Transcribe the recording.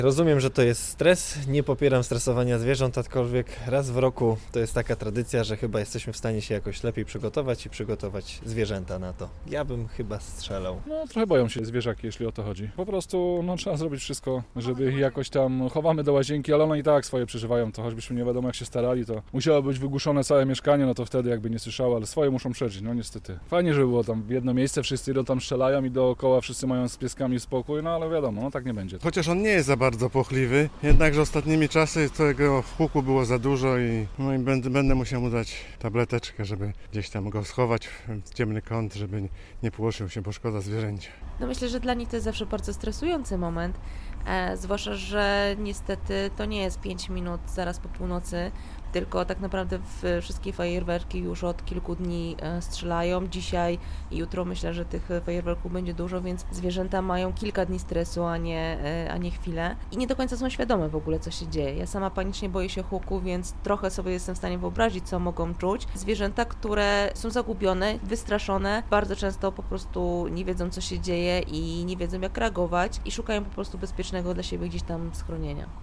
Rozumiem, że to jest stres, nie popieram stresowania zwierząt, aczkolwiek raz w roku to jest taka tradycja, że chyba jesteśmy w stanie się jakoś lepiej przygotować i przygotować zwierzęta na to. Ja bym chyba strzelał. No trochę boją się zwierzaki, jeśli o to chodzi. Po prostu trzeba zrobić wszystko, żeby ich jakoś tam chowamy do łazienki, ale one i tak swoje przeżywają, to choćbyśmy nie wiadomo jak się starali, to musiało być wygłuszone całe mieszkanie, no to wtedy jakby nie słyszały, ale swoje muszą przeżyć, no niestety. Fajnie, żeby było tam w jedno miejsce, wszyscy idą tam strzelają i dookoła wszyscy mają z pieskami spokój, no ale wiadomo, no tak nie będzie. Chociaż on nie jest za bardzo płochliwy, jednakże ostatnimi czasy tego huku było za dużo i będę musiał mu dać tableteczkę, żeby gdzieś tam go schować w ciemny kąt, żeby nie płoszył się, bo szkoda zwierzęcia. No myślę, że dla nich to jest zawsze bardzo stresujący moment, zwłaszcza, że niestety to nie jest 5 minut zaraz po północy, tylko tak naprawdę wszystkie fajerwerki już od kilku dni strzelają. Dzisiaj i jutro myślę, że tych fajerwerków będzie dużo, więc zwierzęta mają kilka dni stresu, a nie chwilę. I nie do końca są świadome w ogóle, co się dzieje. Ja sama panicznie boję się huku, więc trochę sobie jestem w stanie wyobrazić, co mogą czuć. Zwierzęta, które są zagubione, wystraszone, bardzo często po prostu nie wiedzą, co się dzieje i nie wiedzą, jak reagować i szukają po prostu bezpiecznego dla siebie gdzieś tam schronienia.